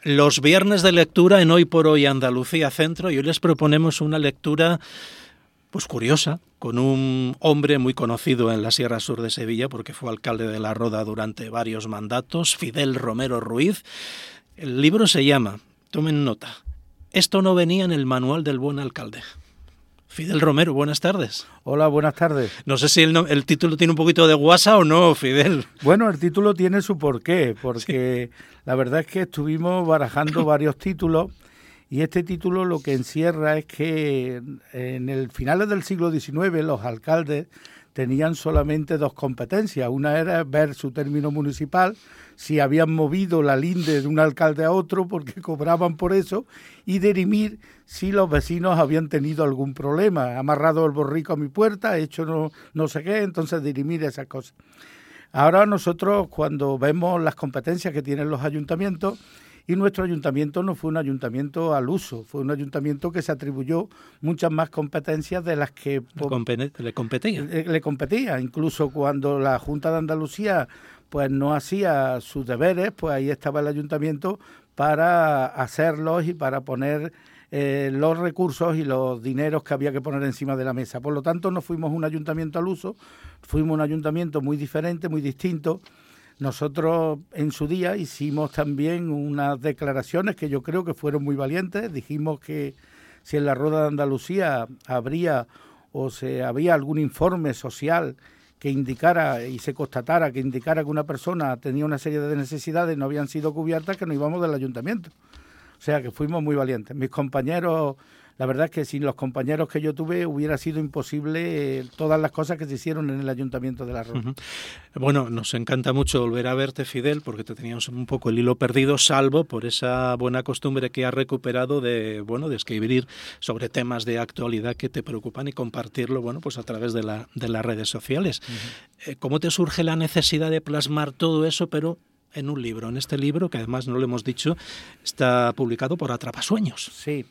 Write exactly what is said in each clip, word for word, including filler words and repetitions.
Los viernes de lectura en Hoy por Hoy Andalucía Centro, y hoy les proponemos una lectura pues curiosa, con un hombre muy conocido en la Sierra Sur de Sevilla, porque fue alcalde de La Roda durante varios mandatos, Fidel Romero Ruiz. El libro se llama, tomen nota, Esto no venía en el manual del buen alcalde. Fidel Romero, buenas tardes. Hola, buenas tardes. No sé si el, no, el título tiene un poquito de guasa o no, Fidel. Bueno, el título tiene su porqué, porque sí. La verdad es que estuvimos barajando varios títulos y este título lo que encierra es que en el finales del siglo diecinueve los alcaldes tenían solamente dos competencias. Una era ver su término municipal, si habían movido la linde de un alcalde a otro porque cobraban por eso, y dirimir si los vecinos habían tenido algún problema. Amarrado el borrico a mi puerta, hecho no, no sé qué, entonces dirimir esas cosas. Ahora nosotros cuando vemos las competencias que tienen los ayuntamientos, y nuestro ayuntamiento no fue un ayuntamiento al uso, fue un ayuntamiento que se atribuyó muchas más competencias de las que le competía. Le, le competía. Incluso cuando la Junta de Andalucía pues no hacía sus deberes, pues ahí estaba el ayuntamiento para hacerlos y para poner eh, los recursos y los dineros que había que poner encima de la mesa. Por lo tanto, no fuimos un ayuntamiento al uso, fuimos un ayuntamiento muy diferente, muy distinto. Nosotros en su día hicimos también unas declaraciones que yo creo que fueron muy valientes. Dijimos que si en la Roda de Andalucía habría o se había algún informe social que indicara y se constatara que indicara que una persona tenía una serie de necesidades y no habían sido cubiertas, que nos íbamos del ayuntamiento. O sea que fuimos muy valientes. Mis compañeros, la verdad es que sin los compañeros que yo tuve hubiera sido imposible eh, todas las cosas que se hicieron en el Ayuntamiento de La Roda. Uh-huh. Bueno, nos encanta mucho volver a verte, Fidel, porque te teníamos un poco el hilo perdido, salvo por esa buena costumbre que has recuperado de, bueno, de escribir sobre temas de actualidad que te preocupan y compartirlo, bueno, pues a través de, la, de las redes sociales. Uh-huh. Eh, ¿Cómo te surge la necesidad de plasmar todo eso, pero en un libro, en este libro, que además no lo hemos dicho, está publicado por Atrapasueños? Sí.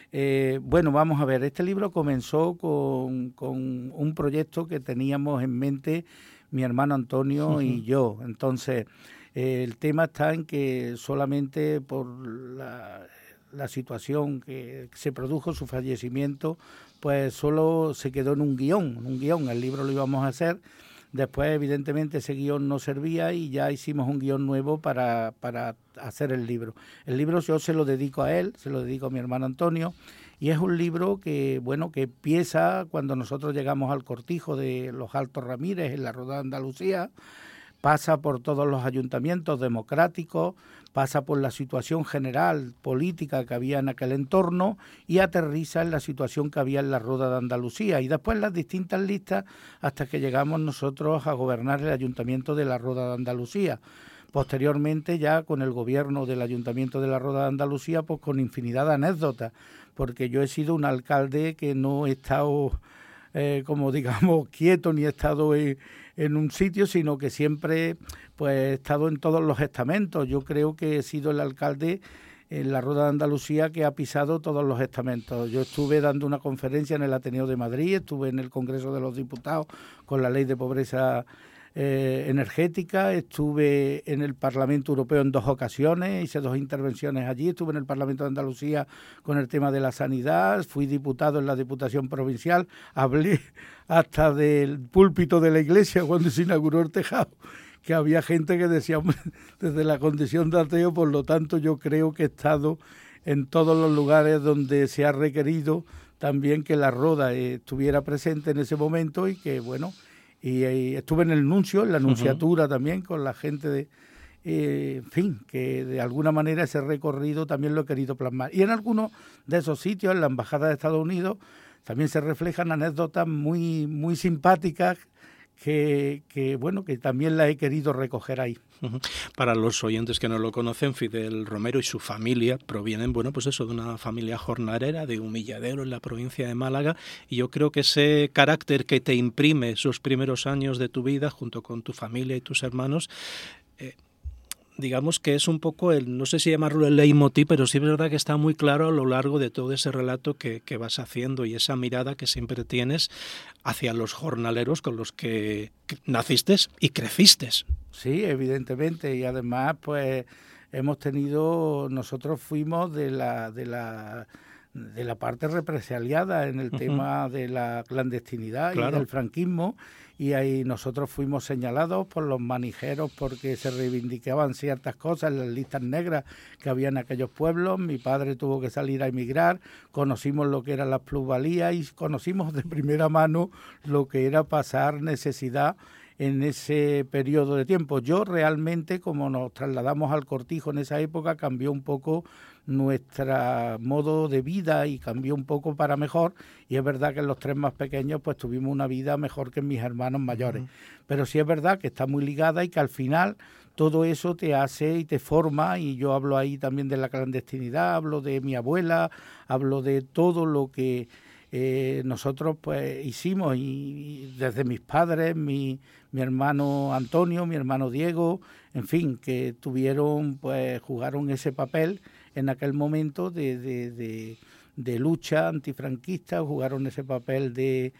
Eh, bueno, vamos a ver, este libro comenzó con, con un proyecto que teníamos en mente mi hermano Antonio uh-huh. y yo. Entonces, eh, el tema está en que solamente por la, la situación que se produjo, su fallecimiento, pues solo se quedó en un guión, un guión, el libro lo íbamos a hacer. Después, evidentemente, ese guión no servía y ya hicimos un guión nuevo para, para hacer el libro. El libro yo se lo dedico a él, se lo dedico a mi hermano Antonio, y es un libro que, bueno, que empieza cuando nosotros llegamos al cortijo de los Altos Ramírez, en la Roda de Andalucía, pasa por todos los ayuntamientos democráticos, pasa por la situación general política que había en aquel entorno y aterriza en la situación que había en la Roda de Andalucía y después las distintas listas hasta que llegamos nosotros a gobernar el Ayuntamiento de la Roda de Andalucía. Posteriormente ya con el gobierno del Ayuntamiento de la Roda de Andalucía, pues con infinidad de anécdotas, porque yo he sido un alcalde que no he estado, eh, como digamos, quieto ni he estado en, en un sitio, sino que siempre pues he estado en todos los estamentos. Yo creo que he sido el alcalde en la Roda de Andalucía que ha pisado todos los estamentos. Yo estuve dando una conferencia en el Ateneo de Madrid, estuve en el Congreso de los Diputados con la Ley de Pobreza eh, Energética, estuve en el Parlamento Europeo en dos ocasiones, hice dos intervenciones allí, estuve en el Parlamento de Andalucía con el tema de la sanidad, fui diputado en la Diputación Provincial, hablé hasta del púlpito de la iglesia cuando se inauguró el tejado, que había gente que decía desde la condición de ateo, por lo tanto yo creo que he estado en todos los lugares donde se ha requerido también que la Roda eh, estuviera presente en ese momento y que, bueno, y, y estuve en el nuncio, en la nunciatura uh-huh. también con la gente de, eh, en fin, que de alguna manera ese recorrido también lo he querido plasmar. Y en algunos de esos sitios, en la Embajada de Estados Unidos, también se reflejan anécdotas muy, muy simpáticas que, que bueno, que también la he querido recoger ahí. Uh-huh. Para los oyentes que no lo conocen, Fidel Romero y su familia provienen, bueno, pues eso, de una familia jornalera de Humilladero en la provincia de Málaga, y yo creo que ese carácter que te imprime esos primeros años de tu vida junto con tu familia y tus hermanos, eh, digamos que es un poco el, no sé si llamarlo el leitmotiv, pero sí es verdad que está muy claro a lo largo de todo ese relato que, que vas haciendo y esa mirada que siempre tienes hacia los jornaleros con los que naciste y creciste. Sí, evidentemente, y además pues hemos tenido, nosotros fuimos de la de la de la parte represaliada en el uh-huh. tema de la clandestinidad claro. y del franquismo, y ahí nosotros fuimos señalados por los manijeros porque se reivindicaban ciertas cosas en las listas negras que había en aquellos pueblos. Mi padre tuvo que salir a emigrar, conocimos lo que eran las plusvalías y conocimos de primera mano lo que era pasar necesidad en ese periodo de tiempo. Yo realmente, como nos trasladamos al Cortijo en esa época, cambió un poco nuestro modo de vida y cambió un poco para mejor, y es verdad que en los tres más pequeños pues tuvimos una vida mejor que mis hermanos mayores, uh-huh. pero sí es verdad que está muy ligada y que al final todo eso te hace y te forma, y yo hablo ahí también de la clandestinidad, hablo de mi abuela, hablo de todo lo que eh, nosotros pues hicimos, y, y desde mis padres, mi, mi hermano Antonio, mi hermano Diego, en fin, que tuvieron, pues jugaron ese papel en aquel momento de, de, de, de lucha antifranquista, jugaron ese papel de,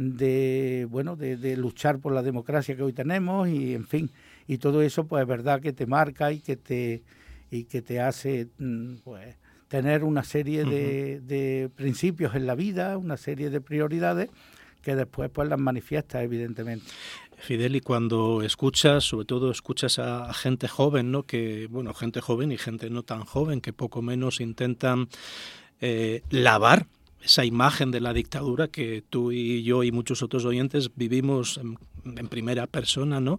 de bueno, de, de luchar por la democracia que hoy tenemos, y en fin, y todo eso pues es verdad que te marca y que te y que te hace pues tener una serie de, uh-huh. de principios en la vida, una serie de prioridades que después pues las manifiestas evidentemente. Fidel, y cuando escuchas, sobre todo escuchas a gente joven, ¿no? Que, bueno, gente joven y gente no tan joven, que poco menos intentan eh, lavar esa imagen de la dictadura que tú y yo y muchos otros oyentes vivimos en, en primera persona, ¿no?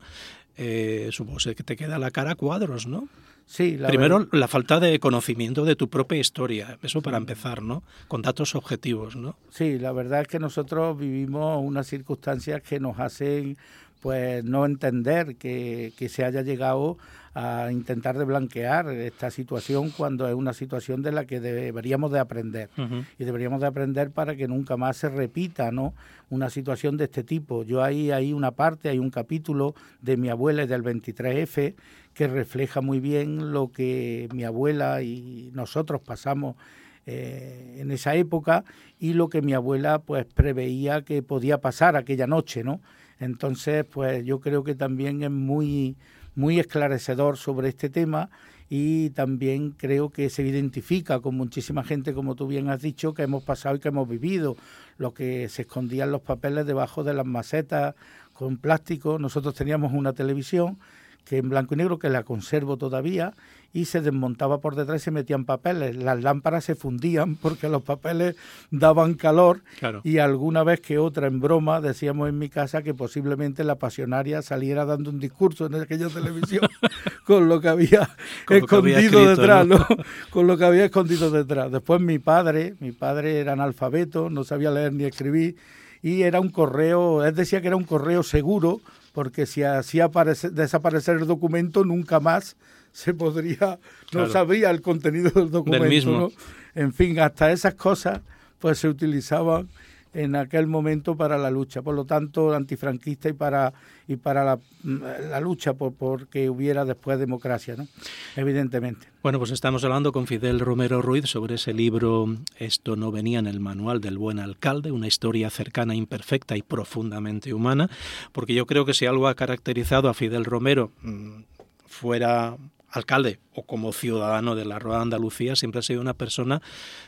Eh, supongo que te queda la cara a cuadros, ¿no? Sí, la Primero, verdad. La falta de conocimiento de tu propia historia, eso para empezar, ¿no? Con datos objetivos, ¿no? Sí, la verdad es que nosotros vivimos unas circunstancias que nos hacen pues no entender que, que se haya llegado a intentar de blanquear esta situación cuando es una situación de la que deberíamos de aprender. Uh-huh. Y deberíamos de aprender para que nunca más se repita, ¿no?, una situación de este tipo. Yo ahí hay una parte, hay un capítulo de mi abuela y del veintitrés efe que refleja muy bien lo que mi abuela y nosotros pasamos eh, en esa época, y lo que mi abuela pues preveía que podía pasar aquella noche, ¿no? Entonces, pues yo creo que también es muy, muy esclarecedor sobre este tema, y también creo que se identifica con muchísima gente, como tú bien has dicho, que hemos pasado y que hemos vivido, lo que se escondían los papeles debajo de las macetas con plástico. Nosotros teníamos una televisión que en blanco y negro, que la conservo todavía, y se desmontaba por detrás y se metían papeles. Las lámparas se fundían porque los papeles daban calor, claro. Y alguna vez que otra, en broma, decíamos en mi casa que posiblemente la pasionaria saliera dando un discurso en aquella televisión con lo que había con escondido que había escrito, detrás, ¿no? ¿no? Con lo que había escondido detrás. Después mi padre, mi padre era analfabeto, no sabía leer ni escribir, y era un correo, él decía que era un correo seguro, porque si hacía aparecer, desaparecer el documento, nunca más se podría, claro. no sabía el contenido del documento. Del mismo. ¿no? En fin, hasta esas cosas pues se utilizaban en aquel momento para la lucha, por lo tanto antifranquista, y para y para la, la lucha por, por que hubiera después democracia, ¿no? Evidentemente. Bueno, pues estamos hablando con Fidel Romero Ruiz sobre ese libro Esto no venía en el manual del buen alcalde, una historia cercana, imperfecta y profundamente humana, porque yo creo que si algo ha caracterizado a Fidel Romero, fuera alcalde o como ciudadano de la Rueda de Andalucía, siempre ha sido una persona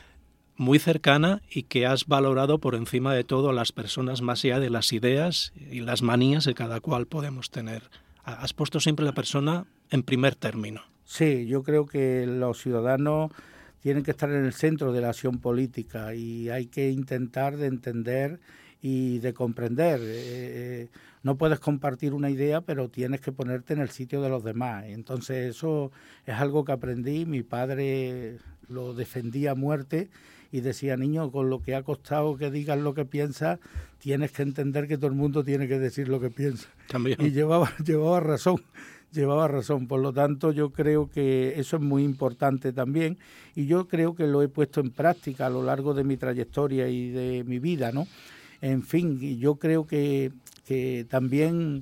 muy cercana y que has valorado por encima de todo a las personas, más allá de las ideas y las manías que cada cual podemos tener. Has puesto siempre la persona en primer término. Sí, yo creo que los ciudadanos tienen que estar en el centro de la acción política, y hay que intentar de entender y de comprender. Eh, no puedes compartir una idea, pero tienes que ponerte en el sitio de los demás. Entonces eso es algo que aprendí. Mi padre lo defendía a muerte y decía: niño, con lo que ha costado que digas lo que piensas, tienes que entender que todo el mundo tiene que decir lo que piensa. También. Y llevaba, llevaba razón. Llevaba razón, por lo tanto yo creo que eso es muy importante también, y yo creo que lo he puesto en práctica a lo largo de mi trayectoria y de mi vida, ¿no? En fin, yo creo que, que también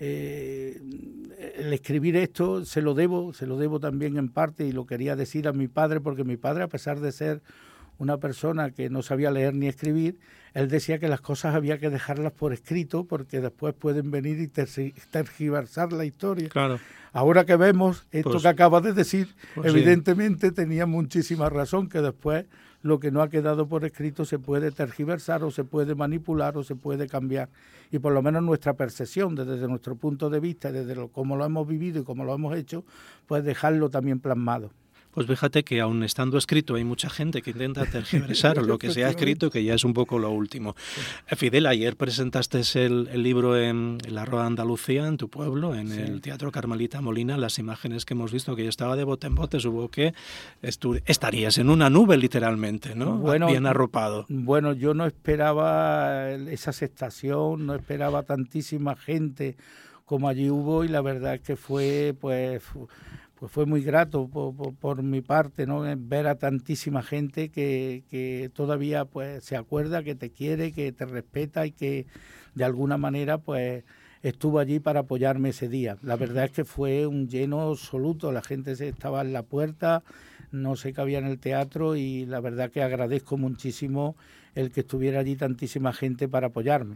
eh, el escribir esto se lo debo, se lo debo también en parte, y lo quería decir a mi padre, porque mi padre, a pesar de ser una persona que no sabía leer ni escribir, él decía que las cosas había que dejarlas por escrito porque después pueden venir y tergiversar la historia. Claro. Ahora que vemos esto Pues, que acabas de decir, pues evidentemente sí. Tenía muchísima razón, que después lo que no ha quedado por escrito se puede tergiversar o se puede manipular o se puede cambiar. Y por lo menos nuestra percepción, desde nuestro punto de vista, desde lo, cómo lo hemos vivido y cómo lo hemos hecho, pues dejarlo también plasmado. Pues fíjate que aun estando escrito hay mucha gente que intenta tergiversar lo que se ha escrito, que ya es un poco lo último. Fidel, ayer presentaste el, el libro en, en la Roda Andalucía, en tu pueblo, en sí. el Teatro Carmelita Molina. Las imágenes que hemos visto, que yo estaba de bote en bote, supongo que estu- estarías en una nube literalmente, ¿no? Bueno, bien arropado. Bueno, yo no esperaba esa aceptación, no esperaba tantísima gente como allí hubo, y la verdad es que fue, pues... Pues fue muy grato por, por, por mi parte, ¿no? Ver a tantísima gente que, que todavía pues se acuerda, que te quiere, que te respeta y que de alguna manera pues estuvo allí para apoyarme ese día. La verdad es que fue un lleno absoluto, la gente se estaba en la puerta, no se cabía en el teatro, y la verdad que agradezco muchísimo el que estuviera allí tantísima gente para apoyarme.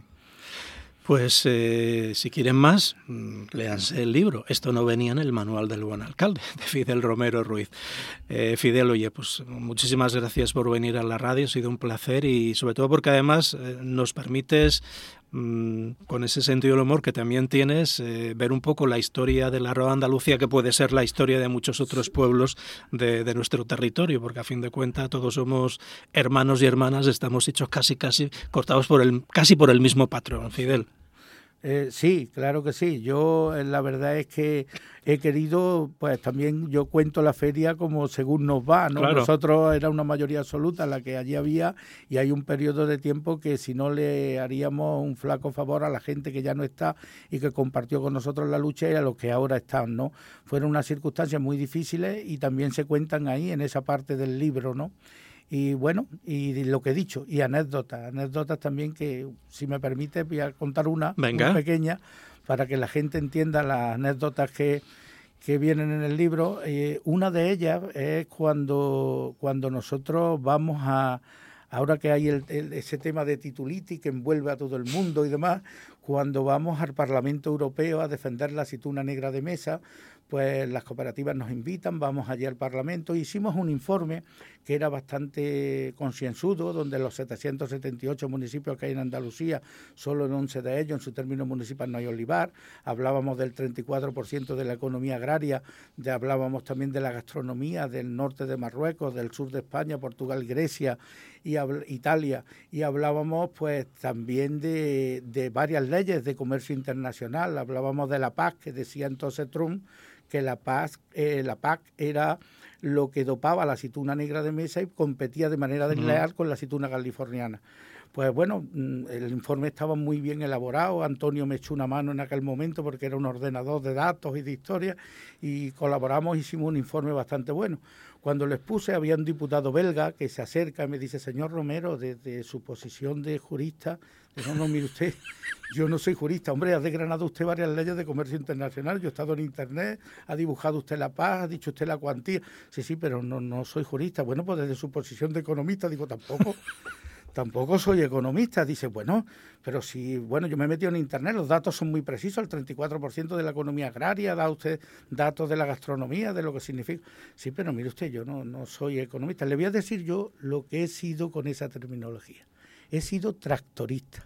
Pues eh, si quieren más, léanse el libro. Esto no venía en el manual del buen alcalde, de Fidel Romero Ruiz. Eh, Fidel, oye, pues muchísimas gracias por venir a la radio, ha sido un placer, y sobre todo porque además eh, nos permites, mmm, con ese sentido del humor que también tienes, eh, ver un poco la historia de la Roda Andalucía, que puede ser la historia de muchos otros pueblos de, de nuestro territorio, porque a fin de cuentas todos somos hermanos y hermanas, estamos hechos casi, casi, cortados por el, casi por el mismo patrón, Fidel. Eh, sí, claro que sí. Yo eh, la verdad es que he querido, pues también yo cuento la feria como según nos va, ¿no? Claro. Nosotros era una mayoría absoluta la que allí había, y hay un periodo de tiempo que si no le haríamos un flaco favor a la gente que ya no está y que compartió con nosotros la lucha, y a los que ahora están, ¿no? Fueron unas circunstancias muy difíciles y también se cuentan ahí en esa parte del libro, ¿no? Y bueno, y lo que he dicho, y anécdotas, anécdotas también que, si me permite, voy a contar una muy pequeña para que la gente entienda las anécdotas que, que vienen en el libro. Eh, una de ellas es cuando, cuando nosotros vamos a, ahora que hay el, el, ese tema de titulitis que envuelve a todo el mundo y demás, cuando vamos al Parlamento Europeo a defender la aceituna negra de mesa, pues las cooperativas nos invitan, vamos allí al Parlamento, hicimos un informe que era bastante concienzudo, donde los setecientos setenta y ocho municipios que hay en Andalucía, solo en once de ellos, en su término municipal, no hay olivar. Hablábamos del treinta y cuatro por ciento de la economía agraria, ya hablábamos también de la gastronomía del norte de Marruecos, del sur de España, Portugal, Grecia y Italia, y hablábamos pues también de, de varias leyes de comercio internacional. Hablábamos de la P A C, que decía entonces Trump que la P A C, eh, la P A C era lo que dopaba la aceituna negra de mesa y competía de manera desleal uh-huh. con la aceituna californiana. Pues bueno, el informe estaba muy bien elaborado, Antonio me echó una mano en aquel momento porque era un ordenador de datos y de historia, y colaboramos, hicimos un informe bastante bueno. Cuando lo expuse, había un diputado belga que se acerca y me dice: señor Romero, desde su posición de jurista, no, no, mire usted, yo no soy jurista. Hombre, ha desgranado usted varias leyes de comercio internacional, yo he estado en internet, ha dibujado usted la paz, ha dicho usted la cuantía. Sí, sí, pero no, no soy jurista. Bueno, pues desde su posición de economista, digo, tampoco... Tampoco soy economista. Dice, bueno, pero si, bueno, yo me he metido en internet, los datos son muy precisos, el treinta y cuatro por ciento de la economía agraria, da usted datos de la gastronomía, de lo que significa. Sí, pero mire usted, yo no, no soy economista. Le voy a decir yo lo que he sido con esa terminología. He sido tractorista.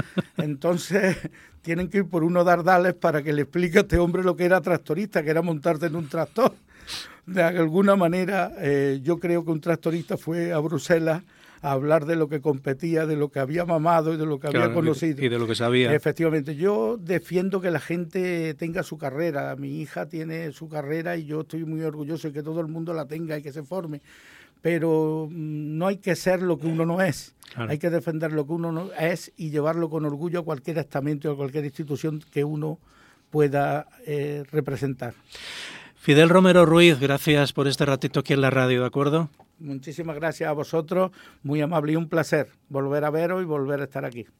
Entonces, tienen que ir por unos dardales para que le explique a este hombre lo que era tractorista, que era montarte en un tractor. De alguna manera, eh, yo creo que un tractorista fue a Bruselas a hablar de lo que competía, de lo que había mamado y de lo que claro, había conocido. Y de lo que sabía. Efectivamente, yo defiendo que la gente tenga su carrera. Mi hija tiene su carrera y yo estoy muy orgulloso de que todo el mundo la tenga y que se forme. Pero no hay que ser lo que uno no es. Claro. Hay que defender lo que uno no es y llevarlo con orgullo a cualquier estamento y a cualquier institución que uno pueda eh, representar. Fidel Romero Ruiz, gracias por este ratito aquí en la radio, ¿de acuerdo? Muchísimas gracias a vosotros, muy amable y un placer volver a veros y volver a estar aquí.